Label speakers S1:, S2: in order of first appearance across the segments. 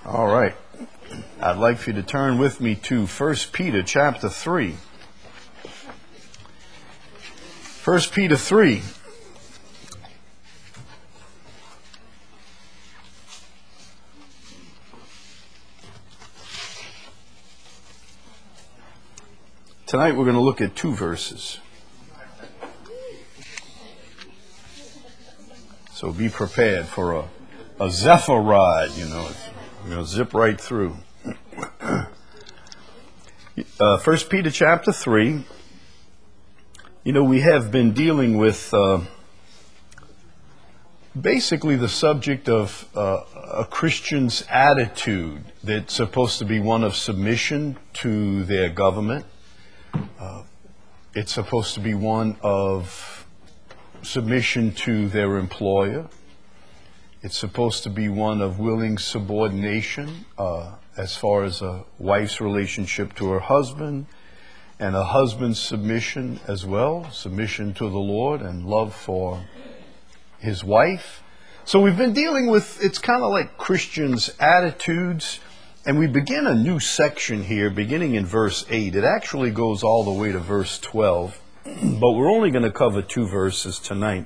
S1: All right. I'd like for you to turn with me to 1 Peter chapter 3. 1 Peter 3. Tonight we're going to look at two verses. So be prepared for a Zephyr ride, We're going to zip right through. 1 Peter chapter 3. We have been dealing with basically the subject of a Christian's attitude that's supposed to be one of submission to their government. It's supposed to be one of submission to their employer. It's supposed to be one of willing subordination as far as a wife's relationship to her husband, and a husband's submission as well, submission to the Lord and love for his wife. So we've been dealing with, it's kind of like Christians' attitudes, and we begin a new section here beginning in verse 8. It actually goes all the way to verse 12, but we're only going to cover two verses tonight.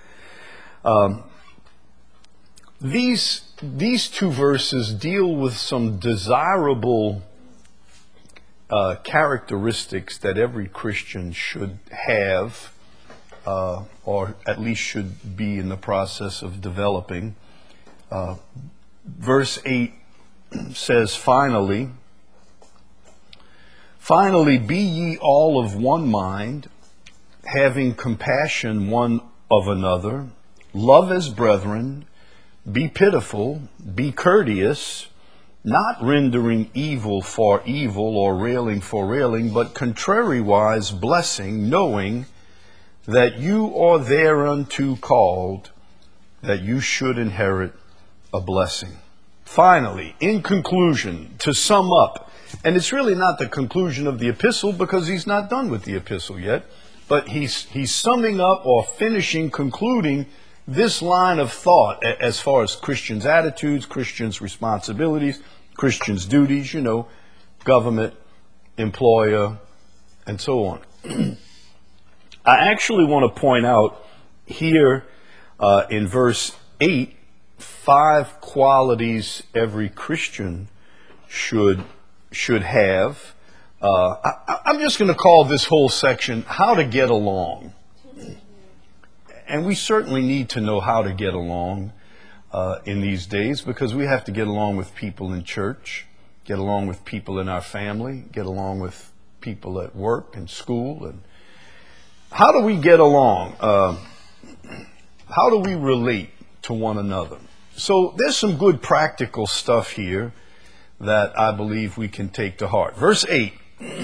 S1: These two verses deal with some desirable characteristics that every Christian should have, or at least should be in the process of developing. Verse 8 says, Finally, be ye all of one mind, having compassion one of another, love as brethren, be pitiful, be courteous, not rendering evil for evil or railing for railing, but contrariwise blessing, knowing that you are thereunto called, that you should inherit a blessing. Finally, in conclusion, to sum up, and it's really not the conclusion of the epistle because he's not done with the epistle yet, but he's summing up or finishing, concluding this line of thought as far as Christians' attitudes, Christians' responsibilities, Christians' duties, government, employer, and so on. I actually want to point out here in verse 8, 5 qualities every Christian should have. I'm just going to call this whole section, How to Get Along. And we certainly need to know how to get along in these days, because we have to get along with people in church, get along with people in our family, get along with people at work and school. And how do we get along? How do we relate to one another? So there's some good practical stuff here that I believe we can take to heart. Verse 8,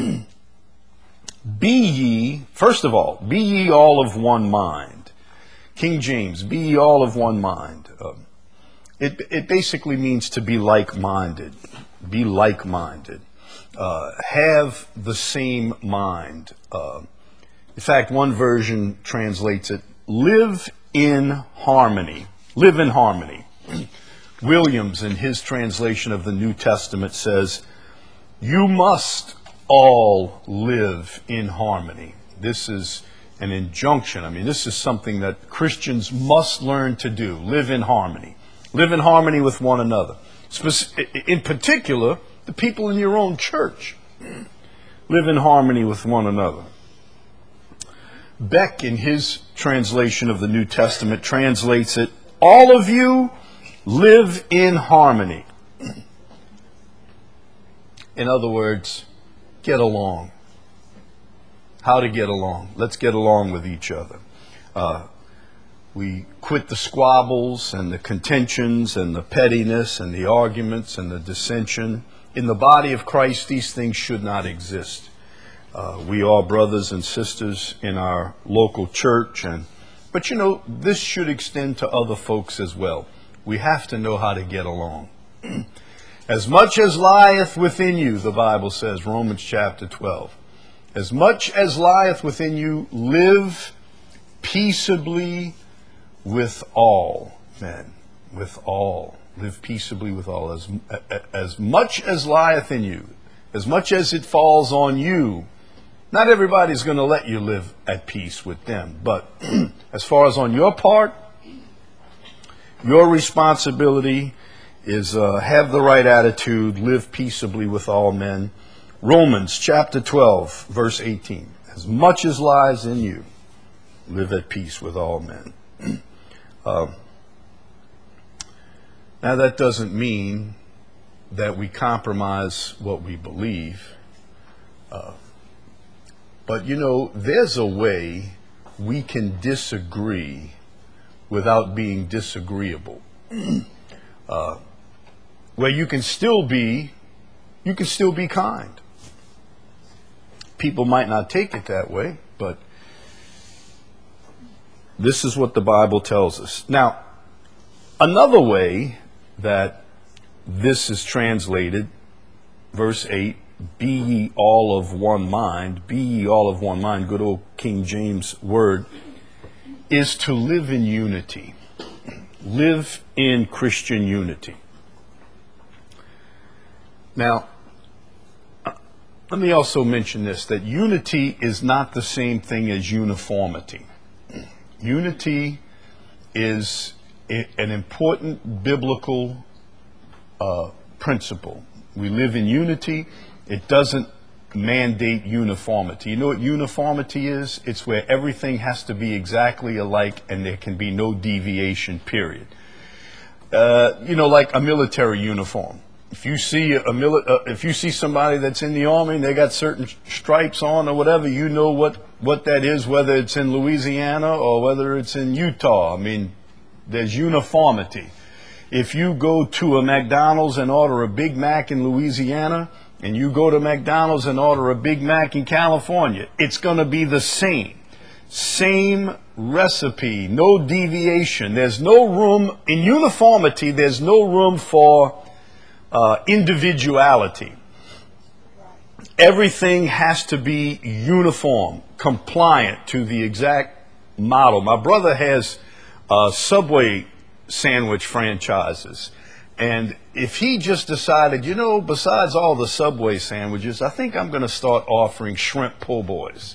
S1: first of all, be ye all of one mind. King James, be ye all of one mind. It basically means to be like-minded. Be like-minded. Have the same mind. In fact, one version translates it, live in harmony. Live in harmony. Williams, in his translation of the New Testament, says, you must all live in harmony. This is an injunction. This is something that Christians must learn to do. Live in harmony. Live in harmony with one another. In particular, the people in your own church. Live in harmony with one another. Beck, in his translation of the New Testament, translates it, all of you live in harmony. In other words, get along. How to get along. Let's get along with each other. We quit the squabbles and the contentions and the pettiness and the arguments and the dissension. In the body of Christ, these things should not exist. We are brothers and sisters in our local church, but this should extend to other folks as well. We have to know how to get along. As much as lieth within you, the Bible says, Romans chapter 12. As much as lieth within you, live peaceably with all men. With all Live peaceably with all. As much as lieth in you, as much as it falls on you. Not everybody's going to let you live at peace with them. But as far as on your part, your responsibility is have the right attitude, live peaceably with all men. Romans chapter 12, verse 18. As much as lies in you, live at peace with all men. Now that doesn't mean that we compromise what we believe. But you know, there's a way we can disagree without being disagreeable. Where you can still be kind. People might not take it that way, but this is what the Bible tells us. Now, another way that this is translated, verse 8, be ye all of one mind, be ye all of one mind, good old King James word, is to live in unity. Live in Christian unity. Now, let me also mention this, that unity is not the same thing as uniformity. Unity is an important biblical principle. We live in unity. It doesn't mandate uniformity. You know what uniformity is? It's where everything has to be exactly alike and there can be no deviation, period. Like a military uniform. If you see somebody that's in the army and they got certain stripes on or whatever, you know what that is, whether it's in Louisiana or whether it's in Utah. I mean, there's uniformity. If you go to a McDonald's and order a Big Mac in Louisiana, and you go to McDonald's and order a Big Mac in California, it's going to be the same. Same recipe, no deviation. There's no room, in uniformity, there's no room for individuality. Everything has to be uniform, compliant to the exact model. My brother has Subway sandwich franchises. And if he just decided, besides all the Subway sandwiches, I think I'm going to start offering shrimp po' boys.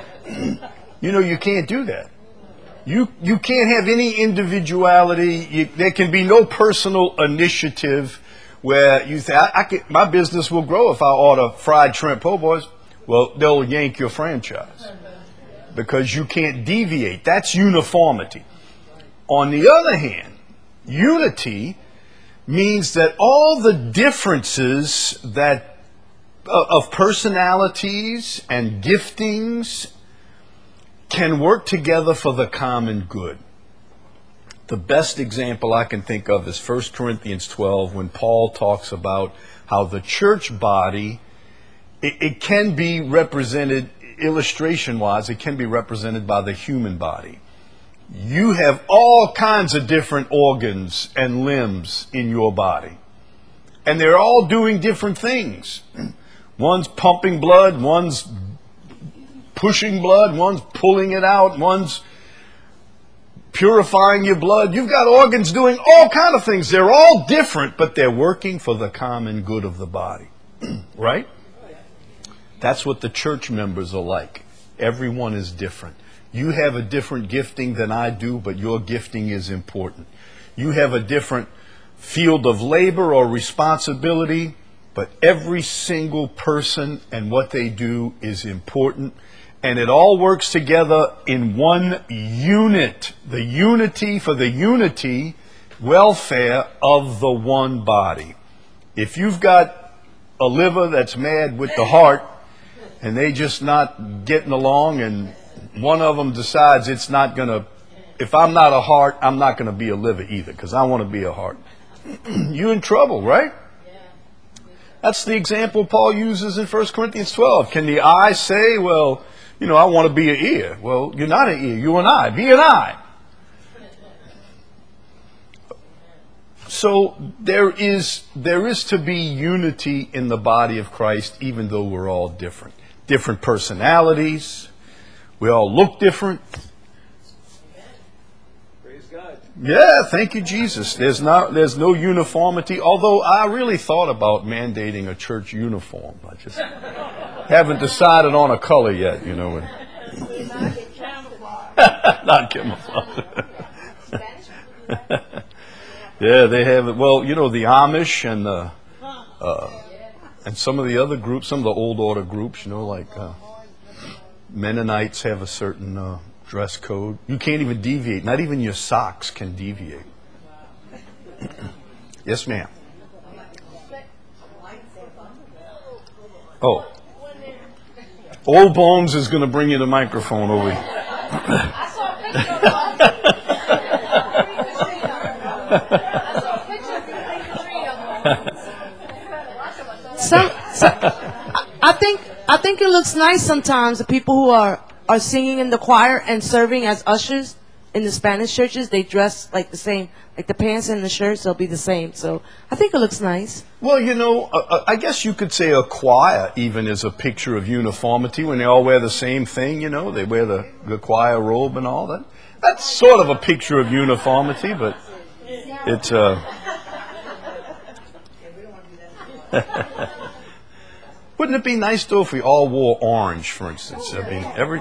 S1: You can't do that. You can't have any individuality. There can be no personal initiative where you say, my business will grow if I order fried shrimp po' boys. Well, they'll yank your franchise because you can't deviate. That's uniformity. On the other hand, unity means that all the differences of personalities and giftings can work together for the common good. The best example I can think of is 1 Corinthians 12, when Paul talks about how the church body, it can be represented, illustration-wise, it can be represented by the human body. You have all kinds of different organs and limbs in your body. And they're all doing different things. One's pumping blood, one's pushing blood, one's pulling it out, one's purifying your blood. You've got organs doing all kinds of things. They're all different, but they're working for the common good of the body. Right? That's what the church members are like. Everyone is different. You have a different gifting than I do, but your gifting is important. You have a different field of labor or responsibility, but every single person and what they do is important. And it all works together in one unit. The unity for the unity, welfare of the one body. If you've got a liver that's mad with the heart, and they just not getting along, and one of them decides it's not going to, if I'm not a heart, I'm not going to be a liver either, because I want to be a heart. You're in trouble, right? That's the example Paul uses in 1 Corinthians 12. Can the eye say, well, I want to be an ear? Well, you're not an ear, you're an eye. Be an eye. So there is to be unity in the body of Christ, even though we're all different. Different personalities. We all look different.
S2: Praise God.
S1: Yeah, thank you, Jesus. There's no uniformity. Although I really thought about mandating a church uniform. I just haven't decided on a color yet, you know. Not camouflage. Yeah, they have it. Well, you know, the Amish and some of the other groups, some of the old order groups, you know, like Mennonites have a certain dress code. You can't even deviate. Not even your socks can deviate. Yes, ma'am. Oh. Old Bones is going to bring you the microphone over here.
S2: I think it looks nice sometimes. The people who are singing in the choir and serving as ushers in the Spanish churches, they dress like the same, like the pants and the shirts, they'll be the same. So I think it looks nice.
S1: Well, you know, I guess you could say a choir even is a picture of uniformity when they all wear the same thing, you know. They wear the choir robe and all that. That's sort of a picture of uniformity, but it's... Wouldn't it be nice, though, if we all wore orange, for instance? I mean, every...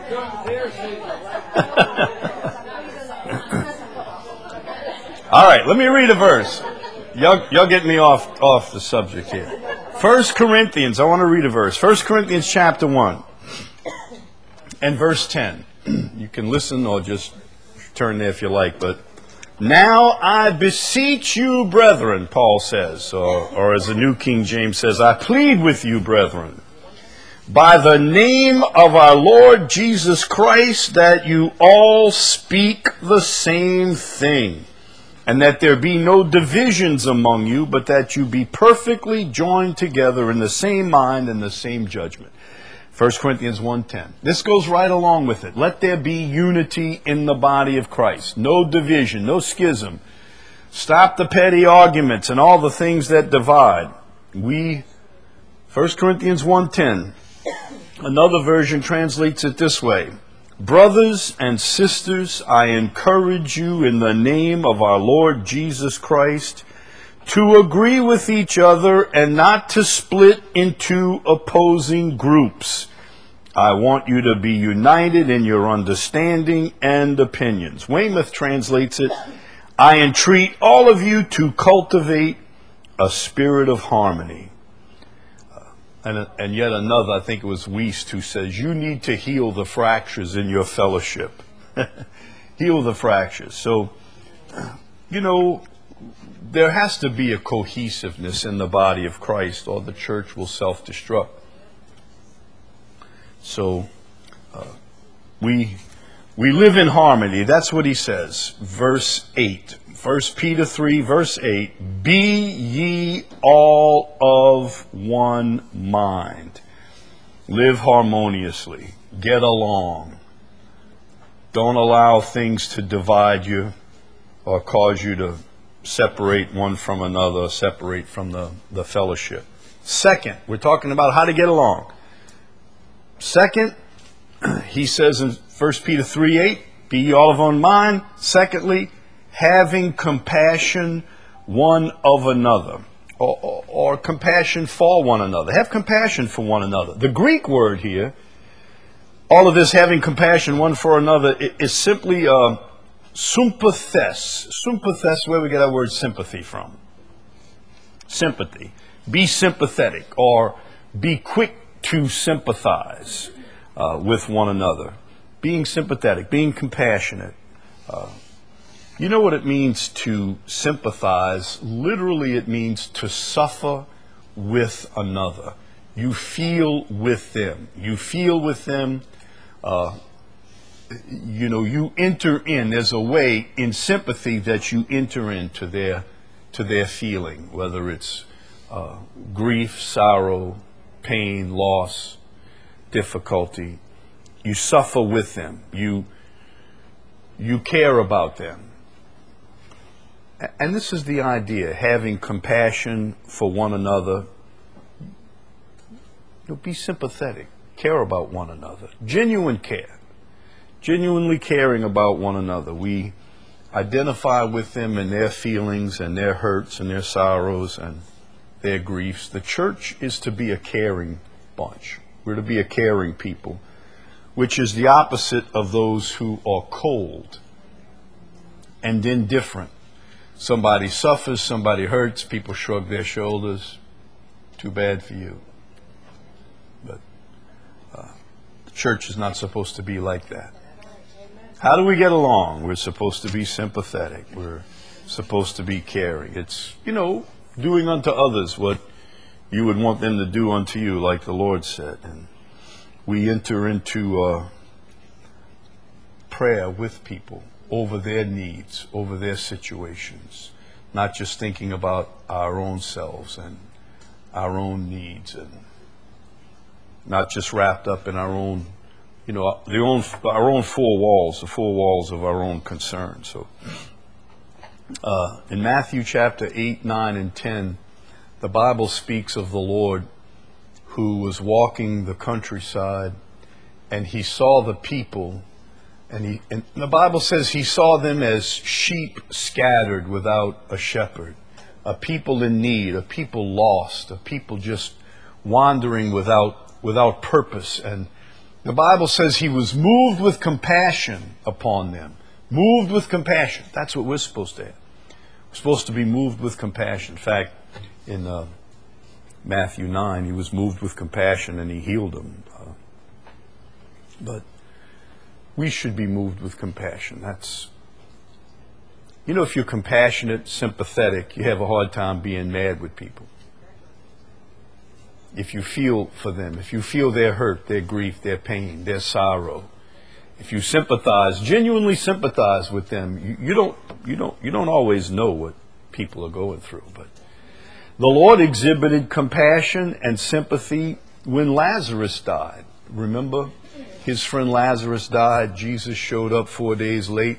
S1: All right, let me read a verse. Y'all get me off the subject here. 1 Corinthians, I want to read a verse. 1 Corinthians chapter 1 and verse 10. You can listen or just turn there if you like, but... Now I beseech you, brethren, Paul says, or as the New King James says, I plead with you, brethren, by the name of our Lord Jesus Christ, that you all speak the same thing, and that there be no divisions among you, but that you be perfectly joined together in the same mind and the same judgment. 1 Corinthians 1:10. This goes right along with it. Let there be unity in the body of Christ. No division, no schism. Stop the petty arguments and all the things that divide. 1 Corinthians 1:10. Another version translates it this way. Brothers and sisters, I encourage you in the name of our Lord Jesus Christ to agree with each other and not to split into opposing groups. I want you to be united in your understanding and opinions. Weymouth translates it, I entreat all of you to cultivate a spirit of harmony. And yet another, I think it was Wiest, who says, you need to heal the fractures in your fellowship. Heal the fractures. So, you know, there has to be a cohesiveness in the body of Christ, or the church will self-destruct. So, we live in harmony. That's what he says. Verse 8. 1 Peter 3, verse 8. Be ye all of one mind. Live harmoniously. Get along. Don't allow things to divide you or cause you to separate one from another, separate from the fellowship. Second, we're talking about how to get along. Second, he says in 1 Peter 3:8, be ye all of one mind. Secondly, having compassion one of another, or compassion for one another. Have compassion for one another. The Greek word here, all of this having compassion one for another, is simply sympathes. Sympathes, where we get our word sympathy from. Sympathy. Be sympathetic, or be quick to sympathize with one another. Being sympathetic, being compassionate. You know what it means to sympathize? Literally, it means to suffer with another. You feel with them. You feel with them. You enter in. There's a way in sympathy that you enter into their feeling, whether it's grief, sorrow, pain, loss, difficulty. You suffer with them. You care about them. And this is the idea, having compassion for one another. Be sympathetic. Care about one another. Genuine care. Genuinely caring about one another. We identify with them in their feelings and their hurts and their sorrows and their griefs. The church is to be a caring bunch. We're to be a caring people, which is the opposite of those who are cold and indifferent. Somebody suffers, somebody hurts, people shrug their shoulders. Too bad for you. But the church is not supposed to be like that. How do we get along? We're supposed to be sympathetic. We're supposed to be caring. It's, doing unto others what you would want them to do unto you, like the Lord said. And we enter into prayer with people over their needs, over their situations, not just thinking about our own selves and our own needs, and not just wrapped up in our own, our own four walls, the four walls of our own concerns. So in Matthew chapter 8, 9, and 10, the Bible speaks of the Lord who was walking the countryside, and he saw the people, and the Bible says he saw them as sheep scattered without a shepherd, a people in need, a people lost, a people just wandering without purpose. And the Bible says he was moved with compassion upon them. Moved with compassion. That's what we're supposed to have. We're supposed to be moved with compassion. In fact, in Matthew 9, he was moved with compassion and he healed them. But we should be moved with compassion. That's, if you're compassionate, sympathetic, you have a hard time being mad with people. If you feel for them, if you feel their hurt, their grief, their pain, their sorrow, if you sympathize, genuinely sympathize with them, you don't always know what people are going through. But the Lord exhibited compassion and sympathy when Lazarus died. Remember, his friend Lazarus died. Jesus showed up 4 days late.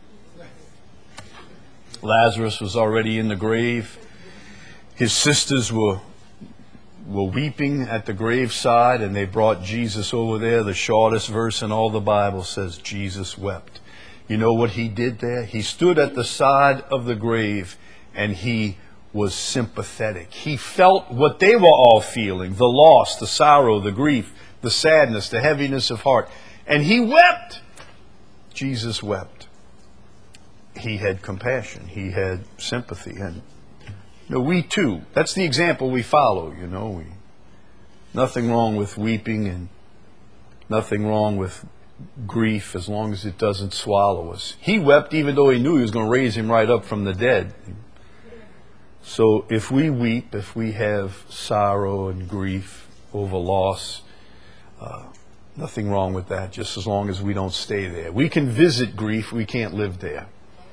S1: Lazarus was already in the grave. His sisters were weeping at the graveside, and they brought Jesus over there. The shortest verse in all the Bible says Jesus wept. You know what he did there? He stood at the side of the grave and he was sympathetic. He felt what they were all feeling, the loss, the sorrow, the grief, the sadness, the heaviness of heart. And he wept. Jesus wept. He had compassion. He had sympathy. And we too, that's the example we follow, nothing wrong with weeping and nothing wrong with grief as long as it doesn't swallow us. He wept even though he knew he was going to raise him right up from the dead. So if we weep, if we have sorrow and grief over loss, nothing wrong with that, just as long as we don't stay there. We can visit grief, we can't live there.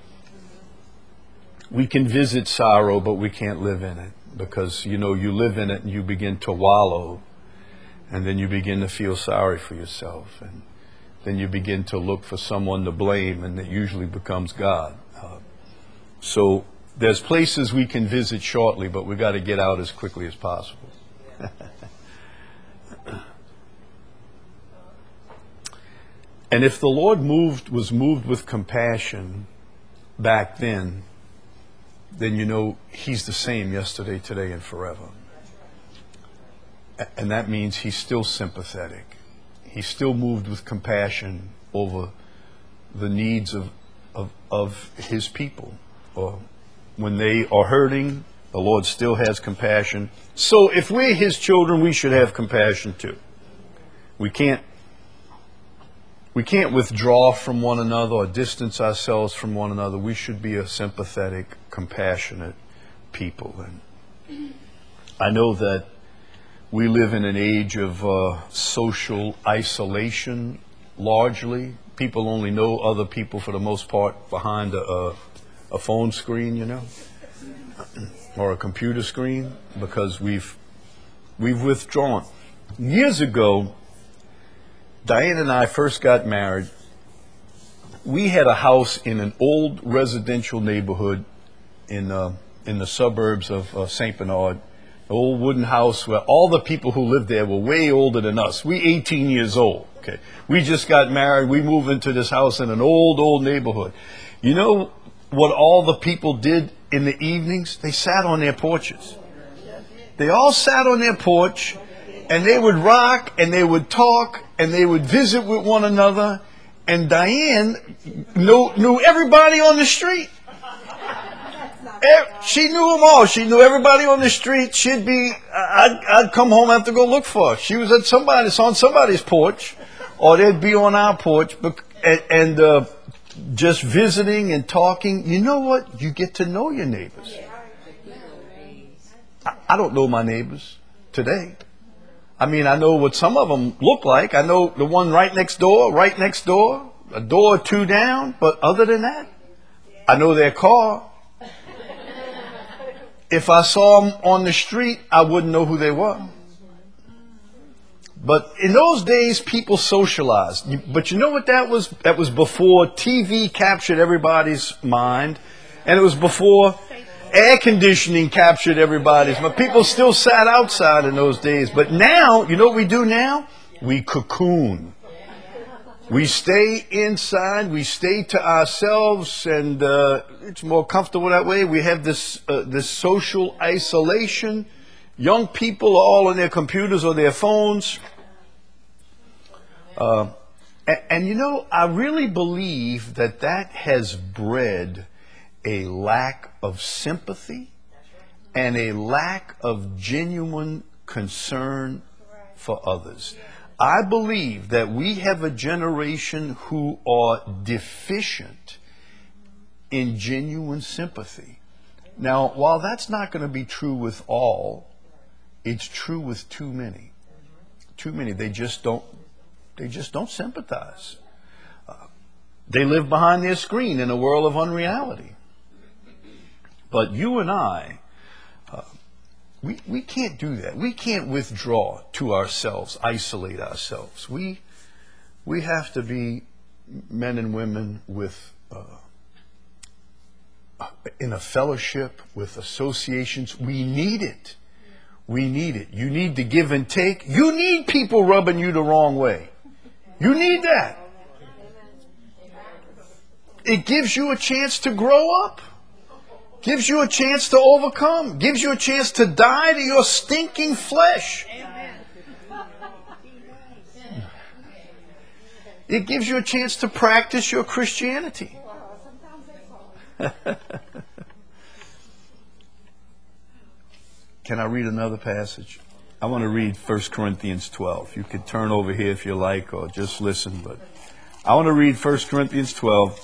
S1: We can visit sorrow, but we can't live in it, because, you live in it and you begin to wallow, and then you begin to feel sorry for yourself, and then you begin to look for someone to blame, and it usually becomes God. So there's places we can visit shortly, but we've got to get out as quickly as possible. And if the Lord was moved with compassion back then he's the same yesterday, today, and forever. And that means he's still sympathetic. He's still moved with compassion over the needs of his people. Or when they are hurting, the Lord still has compassion. So if we're his children, we should have compassion too. We can't withdraw from one another or distance ourselves from one another. We should be a sympathetic, compassionate people. And I know that we live in an age of social isolation, largely. People only know other people, for the most part, behind a phone screen, or a computer screen, because we've withdrawn. Years ago, Diane and I first got married. We had a house in an old residential neighborhood in the suburbs of St. Bernard, an old wooden house where all the people who lived there were way older than us. We 18 years old. Okay, we just got married. We moved into this house in an old neighborhood. what all the people did in the evenings? They sat on their porches. They all sat on their porch, and they would rock, and they would talk, and they would visit with one another. And Diane knew everybody on the street. She knew them all. She knew everybody on the street. I'd come home and have to go look for her. She was on somebody's porch, or they'd be on our porch, and just visiting and talking. You know what? You get to know your neighbors. I don't know my neighbors today. I mean, I know what some of them look like. I know the one right next door, a door or two down. But other than that, I know their car. If I saw them on the street, I wouldn't know who they were. But in those days, people socialized. But you know what that was? That was before TV captured everybody's mind. And it was before air conditioning captured everybody's mind. People still sat outside in those days. But now, you know what we do now? We cocoon. We stay inside, we stay to ourselves, and it's more comfortable that way. We have this social isolation. Young people are all on their computers or their phones. And you know, I really believe that has bred a lack of sympathy and a lack of genuine concern for others. I believe that we have a generation who are deficient in genuine sympathy. Now, while that's not going to be true with all, it's true with too many. Too many. They just don't sympathize. They live behind their screen in a world of unreality. But you and I, we can't do that. We can't withdraw to ourselves, isolate ourselves. We have to be men and women with in a fellowship, with associations. We need it. We need it. You need to give and take. You need people rubbing you the wrong way. You need that. It gives you a chance to grow up. Gives you a chance to overcome. Gives you a chance to die to your stinking flesh. It gives you a chance to practice your Christianity. Can I read another passage? I want to read 1 Corinthians 12. You could turn over here if you like, or just listen. But I want to read 1 Corinthians 12.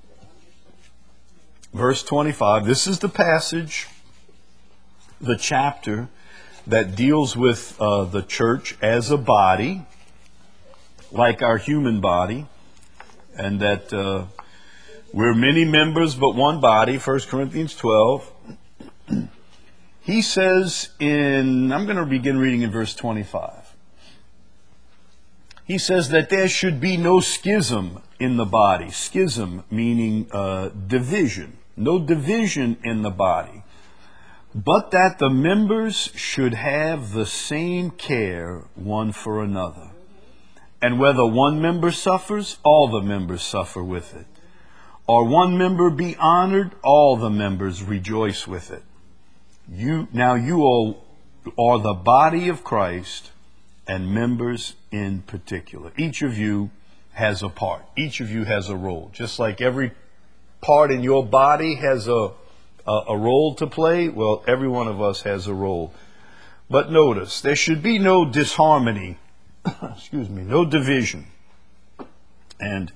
S1: Verse 25, this is the passage, the chapter that deals with the church as a body, like our human body, and that we're many members but one body, 1 Corinthians 12. He says I'm going to begin reading in verse 25. He says that there should be no schism in the body. Schism meaning division. No division in the body, but that the members should have the same care one for another. And whether one member suffers, all the members suffer with it. Or one member be honored, all the members rejoice with it. You all are the body of Christ, and members in particular. Each of you has a part. Each of you has a role. Just like every part in your body has a role to play, well, every one of us has a role. But notice, there should be no disharmony, no division. And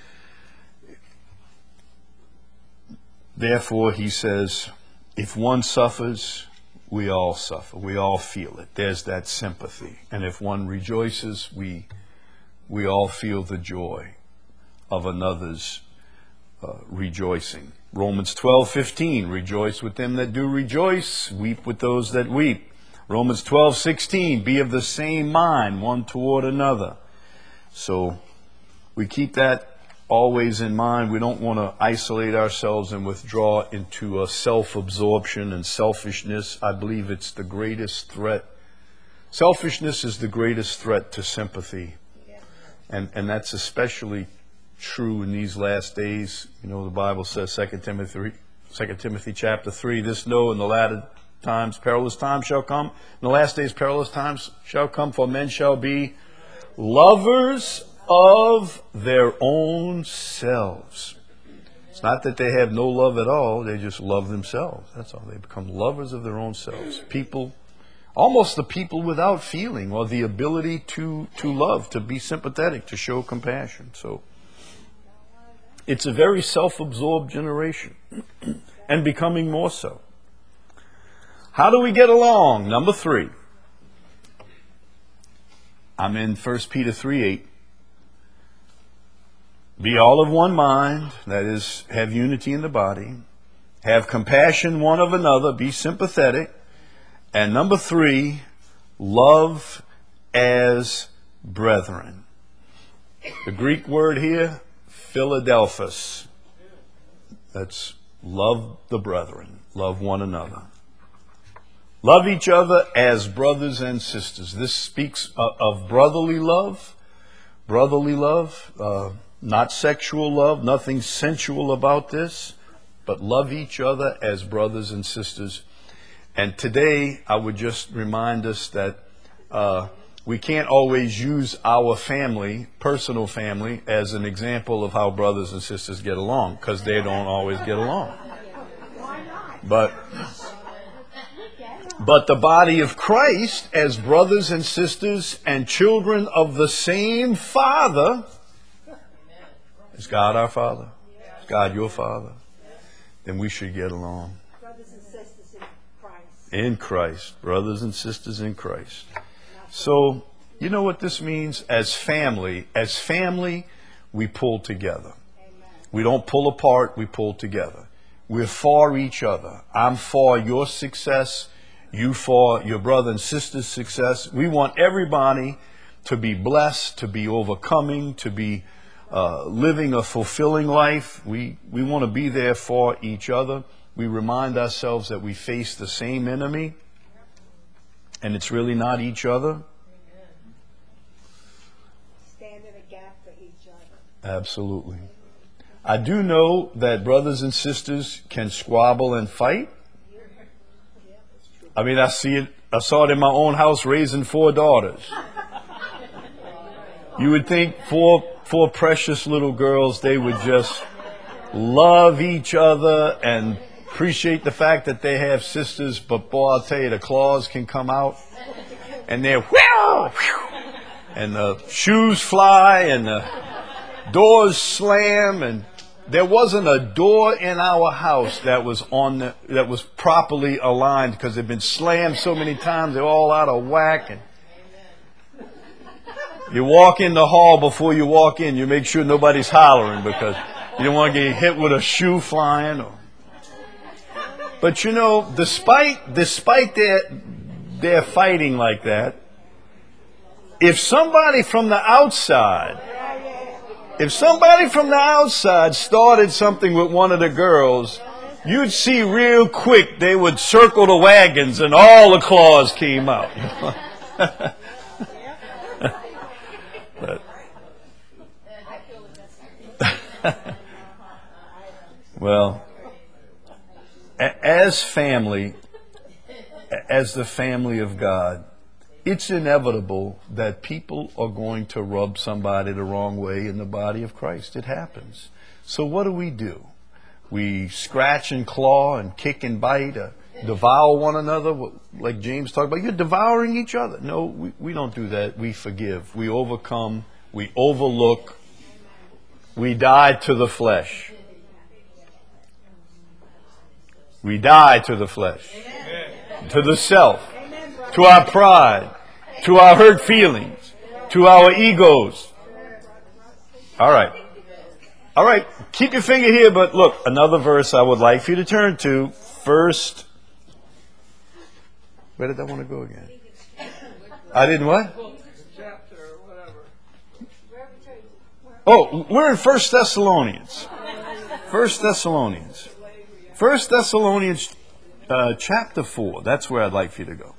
S1: therefore, he says, if one suffers, we all suffer. We all feel it. There's that sympathy. And if one rejoices, we all feel the joy of another's rejoicing. Romans 12:15, rejoice with them that do rejoice, weep with those that weep. Romans 12:16, be of the same mind one toward another. So we keep that always in mind. We don't want to isolate ourselves and withdraw into a self-absorption and selfishness. I believe it's the greatest threat. Selfishness is the greatest threat to sympathy. And that's especially true in these last days. You know, the Bible says, 2 Timothy chapter 3, this know in the latter times perilous times shall come. In the last days perilous times shall come, for men shall be lovers of their own selves. It's not that they have no love at all, they just love themselves. That's all. They become lovers of their own selves. People, almost the people without feeling or the ability to love, to be sympathetic, to show compassion. So it's a very self-absorbed generation and becoming more so. How do we get along? Number 3. I'm in 1 Peter 3:8. Be all of one mind, that is, have unity in the body. Have compassion one of another, be sympathetic. And number 3, love as brethren. The Greek word here, Philadelphus. That's love the brethren, love one another. Love each other as brothers and sisters. This speaks of brotherly love, not sexual love, nothing sensual about this, but love each other as brothers and sisters. And today, I would just remind us that we can't always use our family, personal family, as an example of how brothers and sisters get along, because they don't always get along. But the body of Christ, as brothers and sisters and children of the same Father, is God our Father? Is God your Father? Then we should get along.
S3: Brothers and sisters in Christ.
S1: In Christ. Brothers and sisters in Christ. So, you know what this means? As family, we pull together. We don't pull apart, we pull together. We're for each other. I'm for your success. You for your brother and sister's success. We want everybody to be blessed, to be overcoming, to be living a fulfilling life. We want to be there for each other. We remind ourselves that we face the same enemy, and it's really not each other.
S3: Stand in a gap for each other.
S1: Absolutely. I do know that brothers and sisters can squabble and fight. I mean, I saw it in my own house raising 4 daughters. You would think four precious little girls, they would just love each other and appreciate the fact that they have sisters. But boy, I'll tell you, the claws can come out and they're whew, and the shoes fly and the doors slam, and there wasn't a door in our house that was properly aligned because they've been slammed so many times. They're all out of whack. And you walk in the hall, before you walk in, you make sure nobody's hollering because you don't want to get hit with a shoe flying. But you know, despite their fighting like that, if somebody from the outside started something with one of the girls, you'd see real quick they would circle the wagons and all the claws came out. Well, as family, as the family of God, it's inevitable that people are going to rub somebody the wrong way in the body of Christ. It happens. So what do? We scratch and claw and kick and bite, devour one another, like James talked about. You're devouring each other. No, we don't do that. We forgive. We overcome. We overlook. We die to the flesh. We die to the flesh, to the self, to our pride, to our hurt feelings, to our egos. All right. Keep your finger here, but look, another verse I would like for you to turn to. First, where did I want to go again? I didn't what? Oh, we're in 1 Thessalonians. 1 Thessalonians. 1 Thessalonians chapter 4. That's where I'd like for you to go.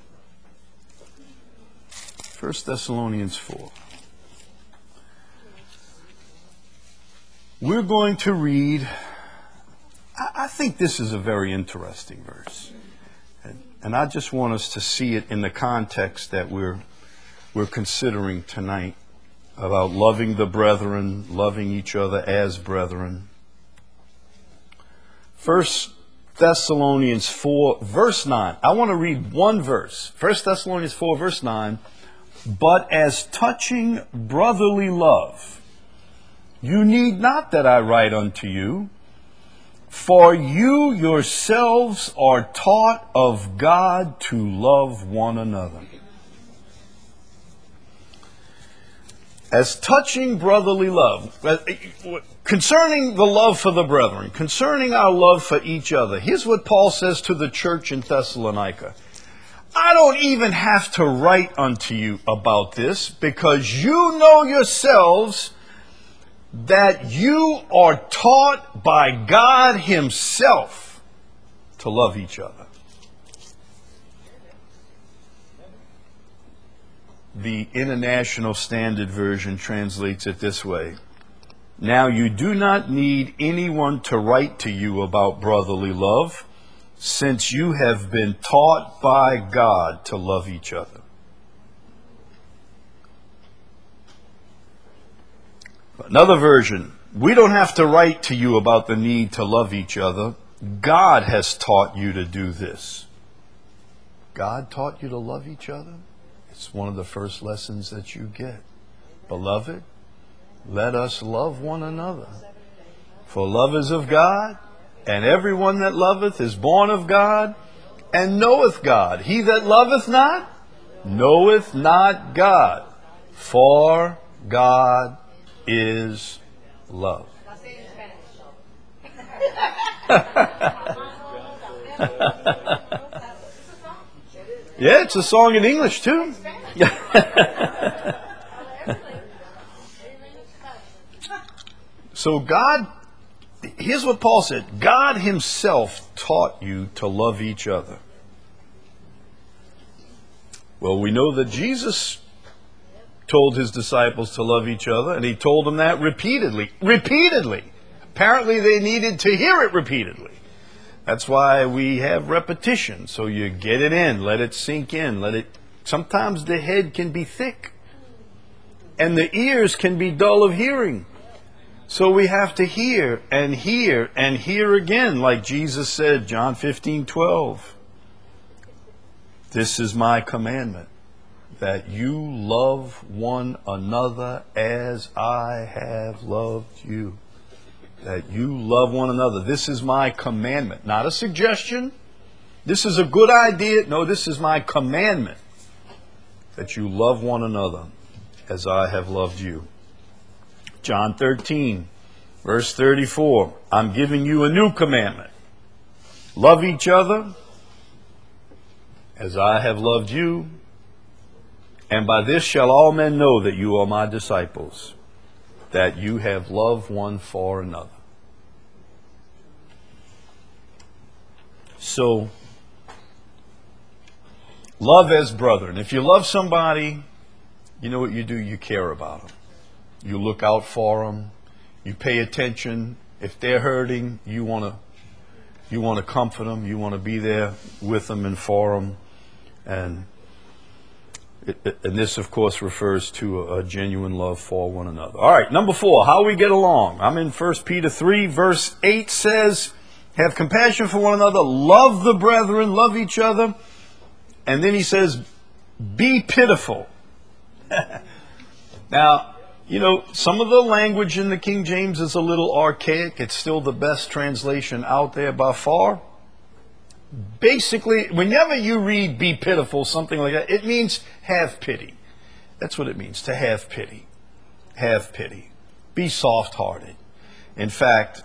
S1: 1 Thessalonians 4. We're going to read, I think this is a very interesting verse. And I just want us to see it in the context that we're considering tonight about loving the brethren, loving each other as brethren. 1 Thessalonians 4, verse 9. I want to read one verse. 1 Thessalonians 4, verse 9. But as touching brotherly love, you need not that I write unto you, for you yourselves are taught of God to love one another. As touching brotherly love, concerning the love for the brethren, concerning our love for each other, here's what Paul says to the church in Thessalonica. I don't even have to write unto you about this, because you know yourselves that you are taught by God Himself to love each other. The International Standard Version translates it this way. Now you do not need anyone to write to you about brotherly love, since you have been taught by God to love each other. Another version, we don't have to write to you about the need to love each other. God has taught you to do this. God taught you to love each other? It's one of the first lessons that you get. Beloved, let us love one another. For love is of God, and everyone that loveth is born of God, and knoweth God. He that loveth not, knoweth not God. For God is love. Yeah, it's a song in English too. So God, here's what Paul said. God Himself taught you to love each other. Well, we know that Jesus told His disciples to love each other, and He told them that repeatedly. Repeatedly. Apparently they needed to hear it repeatedly. That's why we have repetition, so you get it in, let it sink in, sometimes the head can be thick, and the ears can be dull of hearing. So we have to hear and hear and hear again, like Jesus said, John 15:12. This is my commandment, that you love one another as I have loved you. That you love one another. This is my commandment. Not a suggestion. This is a good idea. No, this is my commandment. That you love one another as I have loved you. John 13, verse 34. I'm giving you a new commandment. Love each other as I have loved you. And by this shall all men know that you are my disciples, that you have loved one for another. So, love as brethren. If you love somebody, you know what you do? You care about them. You look out for them. You pay attention. If they're hurting, you want to comfort them. You want to be there with them and for them. And this, of course, refers to a genuine love for one another. All right, number 4, how we get along. I'm in 1 Peter 3, verse 8 says, have compassion for one another, love the brethren, love each other. And then he says, be pitiful. Now, you know, some of the language in the King James is a little archaic. It's still the best translation out there by far. Basically, whenever you read be pitiful, something like that, it means have pity. That's what it means, to have pity. Have pity. Be soft-hearted. In fact,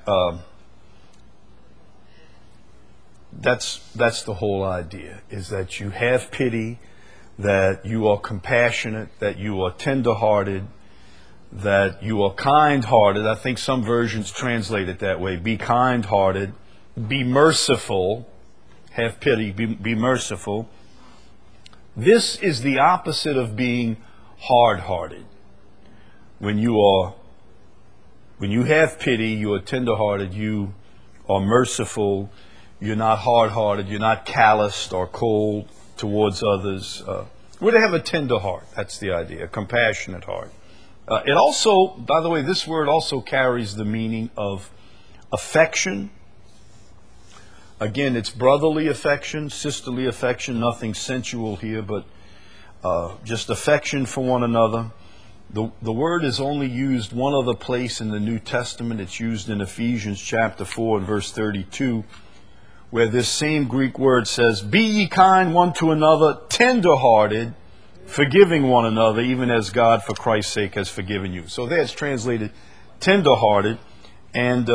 S1: that's the whole idea, is that you have pity, that you are compassionate, that you are tender-hearted, that you are kind-hearted. I think some versions translate it that way. Be kind-hearted. Be merciful. Have pity, be merciful. This is the opposite of being hard-hearted. When you are When you have pity, you are tenderhearted, you are merciful, you're not hard-hearted, you're not calloused or cold towards others. We're to have a tender heart. That's the idea, a compassionate heart. It also, by the way, this word also carries the meaning of affection. Again, it's brotherly affection, sisterly affection, nothing sensual here, but just affection for one another. The word is only used one other place in the New Testament. It's used in Ephesians chapter 4 and verse 32, where this same Greek word says, "Be ye kind one to another, tender-hearted, forgiving one another, even as God for Christ's sake has forgiven you." So there it's translated tender-hearted, and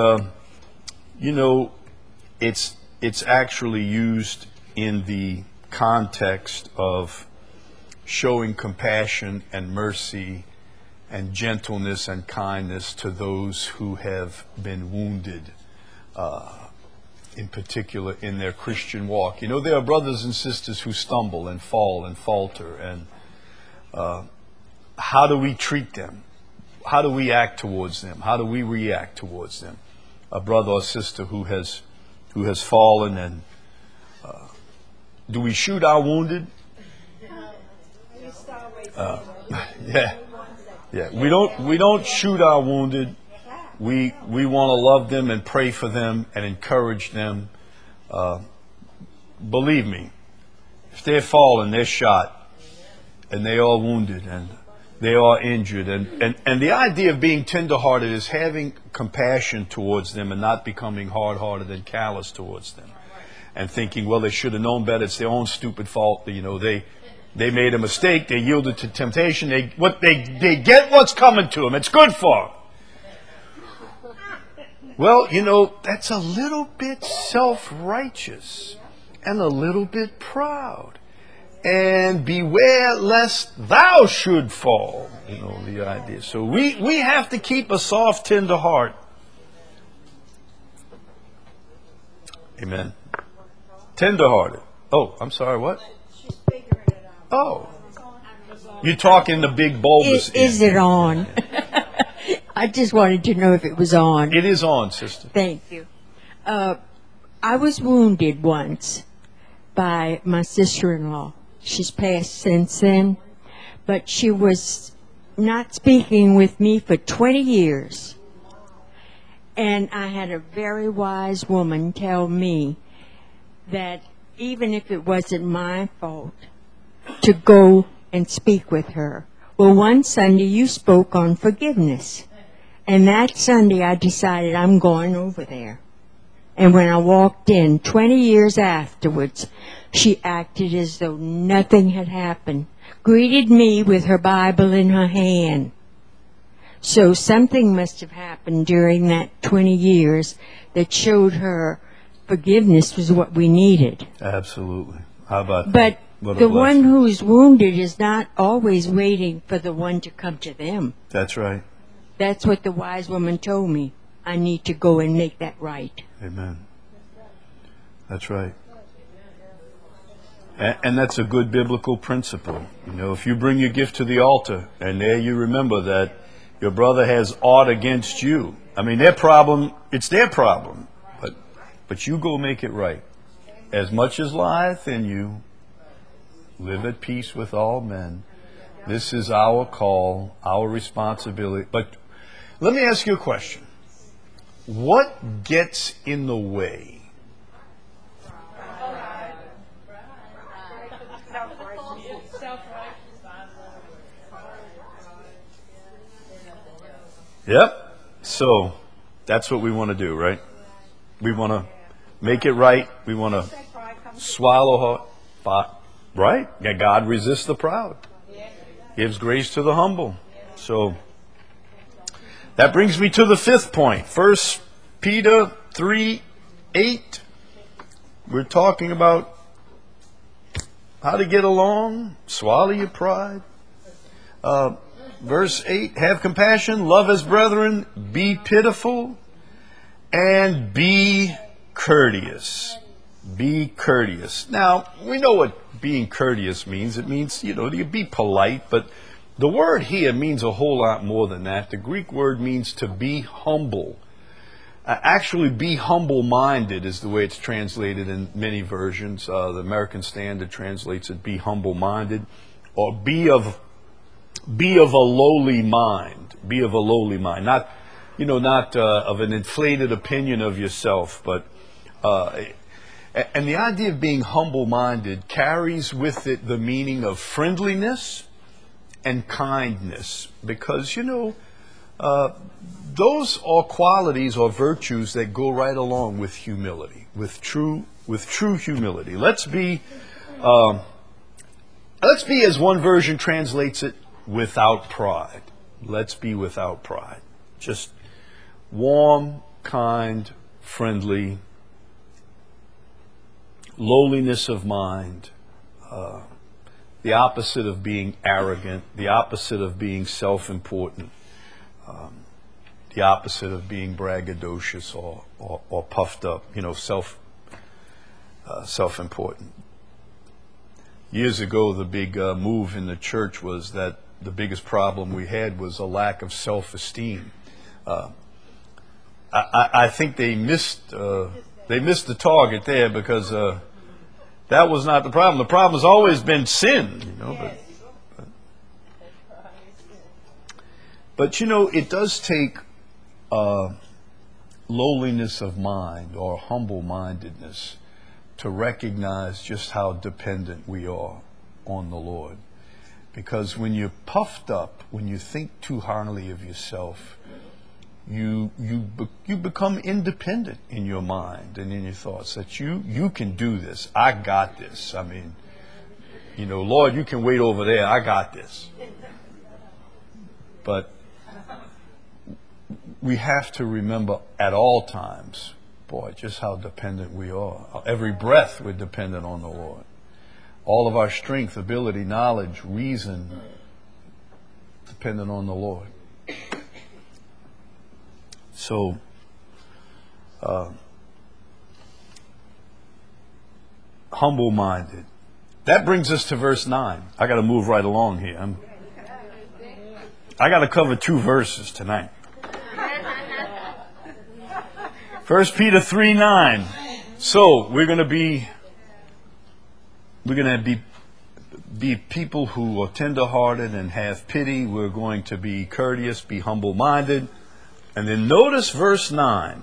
S1: it's actually used in the context of showing compassion and mercy and gentleness and kindness to those who have been wounded, in particular in their Christian walk. There are brothers and sisters who stumble and fall and falter, and how do we treat them? How do we act towards them? How do we react towards them? A brother or sister who has fallen, and do we shoot our wounded? Yeah. We don't shoot our wounded. We want to love them and pray for them and encourage them. Believe me, if they're fallen, they're shot, and they are wounded, and they are injured. And the idea of being tenderhearted is having compassion towards them and not becoming hard-hearted and callous towards them, and thinking, well, they should have known better. It's their own stupid fault. They made a mistake. They yielded to temptation. They get what's coming to them. It's good for them. Well, that's a little bit self-righteous and a little bit proud. And beware lest thou should fall. The idea. So we have to keep a soft, tender heart. Amen. Tender-hearted. Oh, I'm sorry, what? Oh, you're talking the big bulbous.
S4: Is it on? I just wanted to know if it was on.
S1: It is on, sister.
S4: Thank you. I was wounded once by my sister-in-law. She's passed since then, but she was not speaking with me for 20 years. And I had a very wise woman tell me that even if it wasn't my fault, to go and speak with her. Well, one Sunday you spoke on forgiveness. And that Sunday I decided I'm going over there. And when I walked in, 20 years afterwards, she acted as though nothing had happened. Greeted me with her Bible in her hand. So something must have happened during that 20 years that showed her forgiveness was what we needed.
S1: Absolutely. How about
S4: but
S1: that?
S4: The one who's wounded is not always waiting for the one to come to them.
S1: That's right.
S4: That's what the wise woman told me. I need to go and make that right.
S1: Amen. That's right. And that's a good biblical principle. If you bring your gift to the altar, and there you remember that your brother has aught against you. Their problem, it's their problem. But you go make it right. As much as lieth in you, live at peace with all men. This is our call, our responsibility. But let me ask you a question. What gets in the way? Yep. So that's what we want to do, right? We want to make it right. We want to swallow her. Right? God resists the proud. Gives grace to the humble. So that brings me to the fifth point. 1 Peter 3:8. We're talking about how to get along, swallow your pride. Verse 8, have compassion, love as brethren, be pitiful, and be courteous. Be courteous. Now, we know what being courteous means. It means, to be polite, but The word here means a whole lot more than that. The Greek word means to be humble. Actually, be humble-minded is the way it's translated in many versions. The American Standard translates it, be humble-minded, or be of a lowly mind. Be of a lowly mind. Not of an inflated opinion of yourself, but and the idea of being humble-minded carries with it the meaning of friendliness and kindness, because those are qualities or virtues that go right along with humility, with true humility. Let's be, as one version translates it, without pride. Let's be without pride. Just warm, kind, friendly, lowliness of mind, the opposite of being arrogant, the opposite of being self-important, the opposite of being braggadocious or puffed up, self-important. Years ago, the big move in the church was that the biggest problem we had was a lack of self-esteem. I think they missed the target there, because that was not the problem. The problem has always been sin, But it does take lowliness of mind or humble-mindedness to recognize just how dependent we are on the Lord. Because when you're puffed up, when you think too highly of yourself, you become independent in your mind and in your thoughts, that you can do this. I got this. I mean, Lord, you can wait over there. I got this. But we have to remember at all times, just how dependent we are. Every breath we're dependent on the Lord. All of our strength, ability, knowledge, reason, dependent on the Lord. So, humble-minded. That brings us to verse 9. I got to move right along here. I got to cover 2 verses tonight. 1 Peter 3:9. So we're going to be people who are tender-hearted and have pity. We're going to be courteous, be humble-minded. And then notice verse 9.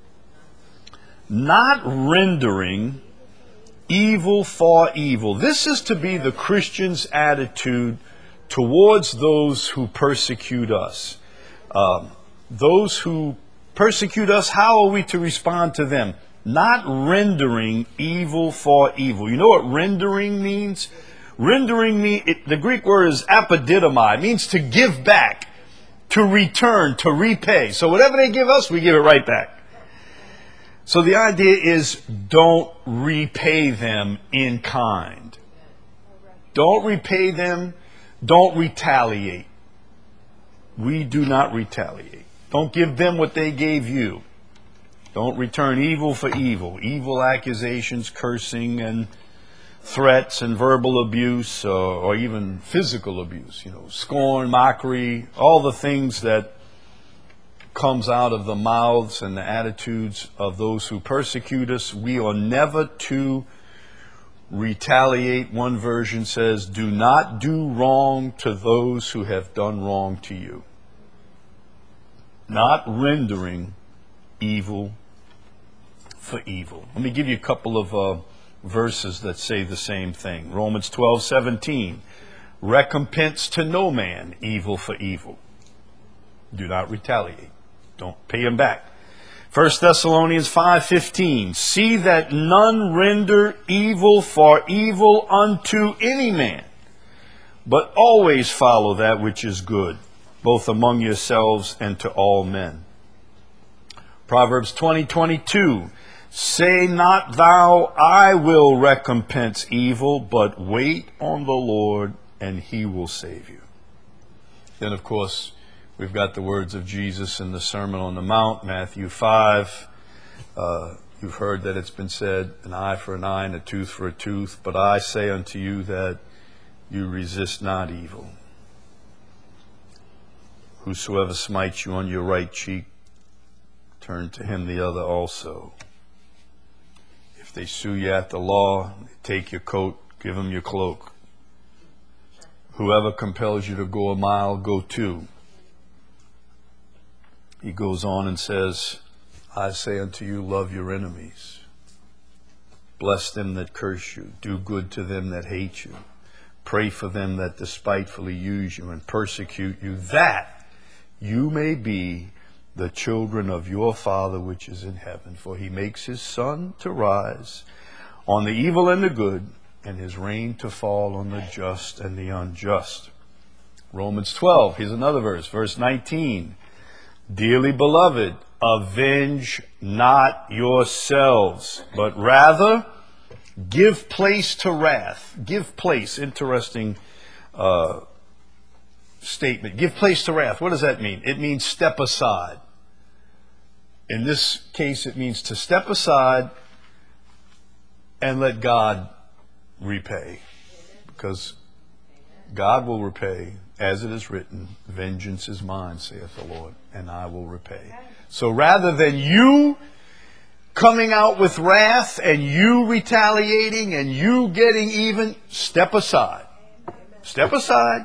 S1: Not rendering evil for evil. This is to be the Christian's attitude towards those who persecute us. Those who persecute us, how are we to respond to them? Not rendering evil for evil. You know what rendering means? Rendering the Greek word is apodidomai. It means to give back, to return, to repay. So whatever they give us, we give it right back. So the idea is, don't repay them in kind. Don't repay them. Don't retaliate. We do not retaliate. Don't give them what they gave you. Don't return evil for evil. Evil accusations, cursing, and threats, and verbal abuse, or even physical abuse. Scorn, mockery, all the things that comes out of the mouths and the attitudes of those who persecute us. We are never to retaliate. One version says, do not do wrong to those who have done wrong to you. Not rendering evil for evil. Let me give you a couple of verses that say the same thing. Romans 12:17. Recompense to no man evil for evil. Do not retaliate. Don't pay him back. 1 Thessalonians 5:15. See that none render evil for evil unto any man, but always follow that which is good, both among yourselves and to all men. Proverbs 20:22. Say not thou, I will recompense evil, but wait on the Lord, and he will save you. Then, of course, we've got the words of Jesus in the Sermon on the Mount, Matthew 5. You've heard that it's been said, an eye for an eye and a tooth for a tooth. But I say unto you that you resist not evil. Whosoever smites you on your right cheek, turn to him the other also. If they sue you at the law, take your coat, give them your cloak. Whoever compels you to go a mile, go two. He goes on and says, I say unto you, love your enemies. Bless them that curse you. Do good to them that hate you. Pray for them that despitefully use you and persecute you, that you may be the children of your Father which is in heaven. For he makes his sun to rise on the evil and the good, and his rain to fall on the just and the unjust. Romans 12, here's another verse, verse 19. Dearly beloved, avenge not yourselves, but rather give place to wrath. Give place, interesting statement. Give place to wrath. What does that mean? It means step aside. In this case, it means to step aside and let God repay. Because God will repay, as it is written, vengeance is mine, saith the Lord, and I will repay. So rather than you coming out with wrath and you retaliating and you getting even, step aside. Step aside.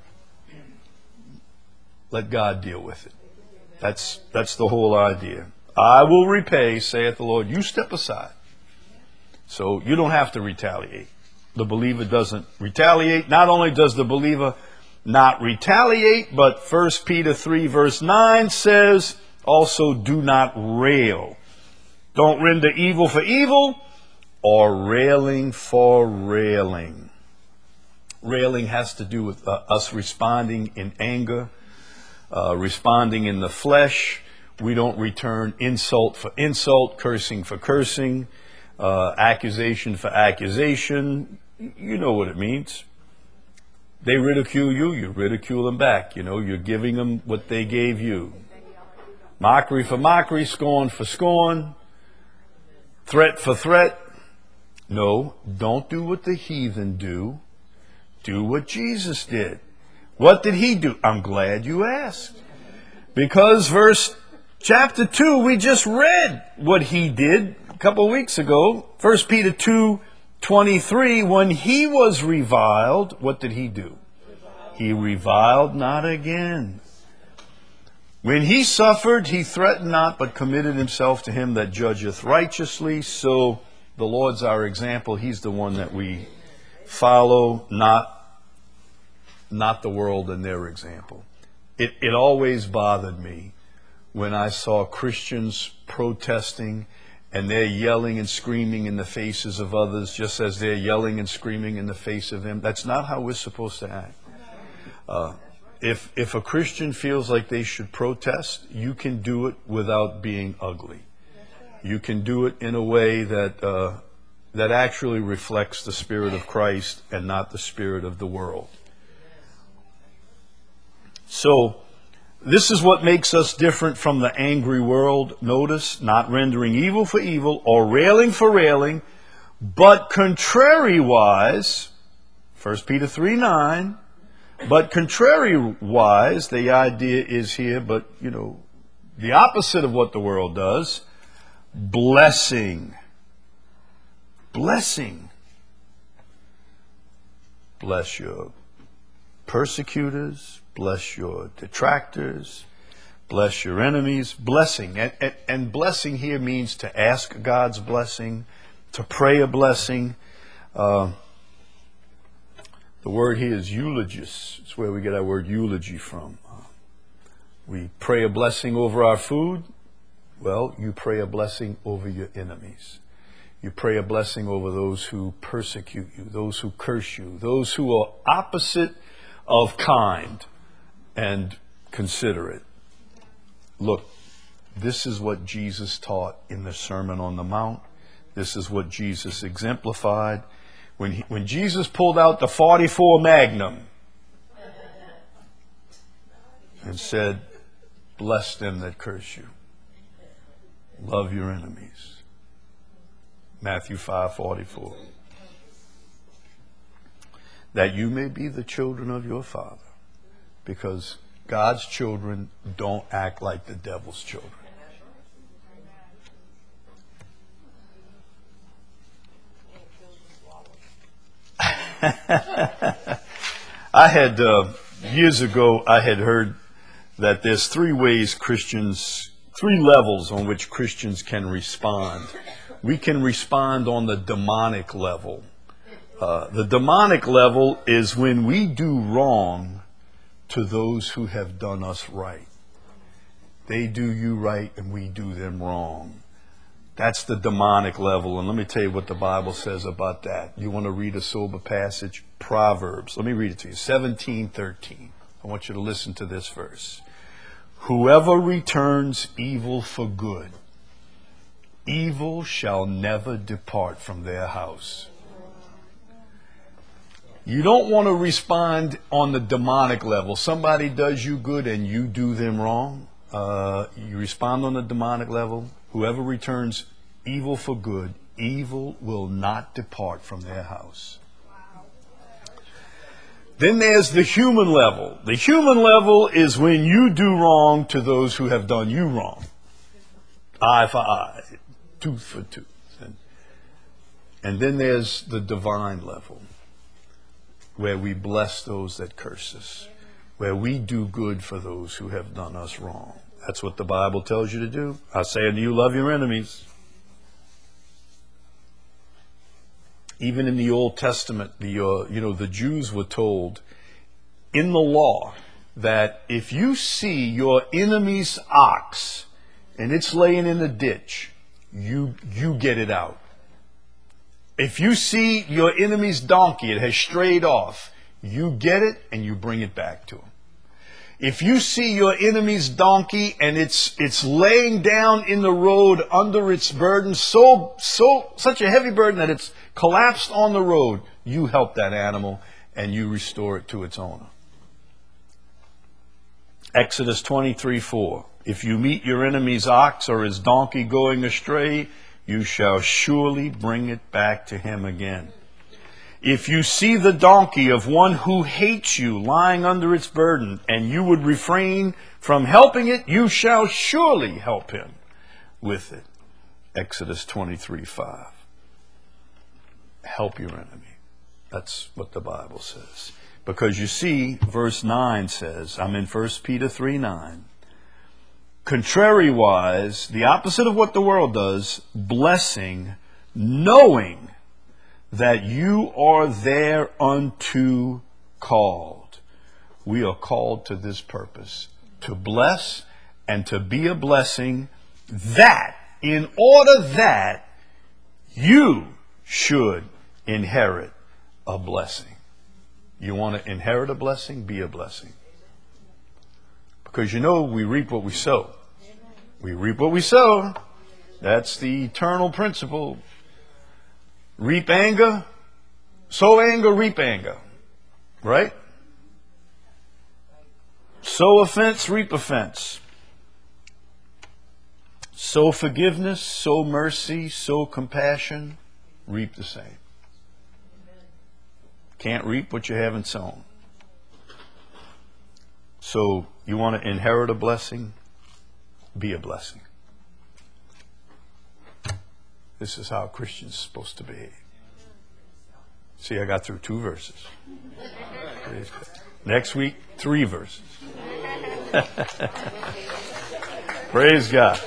S1: Let God deal with it. That's the whole idea. I will repay, saith the Lord. You step aside. So you don't have to retaliate. The believer doesn't retaliate. Not only does the believer not retaliate, but 1 Peter 3 verse 9 says, also do not rail. Don't render evil for evil or railing for railing. Railing has to do with us responding in anger, responding in the flesh. We don't return insult for insult, cursing for cursing, accusation for accusation. You know what it means. They ridicule you, you ridicule them back. You know, you're giving them what they gave you. Mockery for mockery, scorn for scorn, threat for threat. No, don't do what the heathen do. Do what Jesus did. What did he do? I'm glad you asked. Because chapter 2, we just read what he did a couple of weeks ago. 1 Peter 2:23, when he was reviled, what did he do? He reviled not again. When he suffered, he threatened not, but committed himself to him that judgeth righteously. So the Lord's our example. He's the one that we follow, not the world and their example. It always bothered me when I saw Christians protesting and they're yelling and screaming in the faces of others just as they're yelling and screaming in the face of him. That's not how we're supposed to act. If a Christian feels like they should protest, you can do it without being ugly. You can do it in a way that actually reflects the Spirit of Christ and not the spirit of the world. So, this is what makes us different from the angry world. Notice, not rendering evil for evil or railing for railing, but contrariwise, 1 Peter 3:9, but contrariwise, the idea is here, but, the opposite of what the world does, blessing. Blessing. Bless your persecutors, bless your detractors, bless your enemies. Blessing. And blessing here means to ask God's blessing, to pray a blessing. The word here is eulogist. It's where we get our word eulogy from. We pray a blessing over our food. Well, you pray a blessing over your enemies. You pray a blessing over those who persecute you, those who curse you, those who are opposite of kind and considerate. Look, this is what Jesus taught in the Sermon on the Mount. This is what Jesus exemplified. When Jesus pulled out the 44 Magnum and said, bless them that curse you. Love your enemies. Matthew 5:44. That you may be the children of your Father. Because God's children don't act like the devil's children. I had, years ago, I had heard that there's three levels on which Christians can respond. We can respond on the demonic level. The demonic level is when we do wrong to those who have done us right. They do you right and we do them wrong. That's the demonic level. And let me tell you what the Bible says about that. You want to read a sober passage? Proverbs. Let me read it to you. 17:13. I want you to listen to this verse. Whoever returns evil for good, evil shall never depart from their house. You don't want to respond on the demonic level. Somebody does you good and you do them wrong. You respond on the demonic level. Whoever returns evil for good, evil will not depart from their house. Then there's the human level. The human level is when you do wrong to those who have done you wrong. Eye for eye, tooth for tooth. And then there's the divine level, where we bless those that curse us, where we do good for those who have done us wrong. That's what the Bible tells you to do. I say unto you, love your enemies. Even in the Old Testament, the Jews were told in the law that if you see your enemy's ox and it's laying in the ditch, you get it out. If you see your enemy's donkey, it has strayed off, you get it and you bring it back to him. If you see your enemy's donkey and it's laying down in the road under its burden, such a heavy burden that it's collapsed on the road, you help that animal and you restore it to its owner. Exodus 23:4. If you meet your enemy's ox or his donkey going astray, you shall surely bring it back to him again. If you see the donkey of one who hates you lying under its burden, and you would refrain from helping it, you shall surely help him with it. Exodus 23:5. Help your enemy. That's what the Bible says. Because you see, verse 9 says, I'm in 1 Peter 3:9. Contrariwise, the opposite of what the world does, blessing, knowing that you are thereunto called. We are called to this purpose, to bless and to be a blessing, that in order that you should inherit a blessing. You want to inherit a blessing? Be a blessing. Because we reap what we sow. We reap what we sow. That's the eternal principle. Reap anger, sow anger, reap anger. Right? Sow offense, reap offense. Sow forgiveness, sow mercy, sow compassion, reap the same. Can't reap what you haven't sown. So you want to inherit a blessing? Be a blessing. This is how a Christian's supposed to behave. See, I got through 2 verses. Next week, 3 verses. Praise God.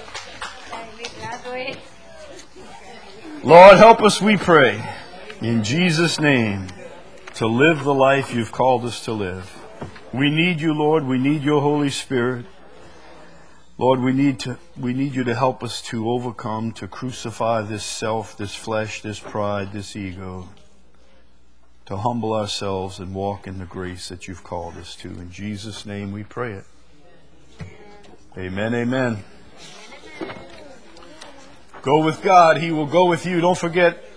S1: Lord, help us, we pray, in Jesus' name, to live the life you've called us to live. We need you, Lord. We need your Holy Spirit. Lord, we need you to help us to overcome, to crucify this self, this flesh, this pride, this ego, to humble ourselves and walk in the grace that you've called us to. In Jesus' name we pray it. Amen, amen. Go with God. He will go with you. Don't forget,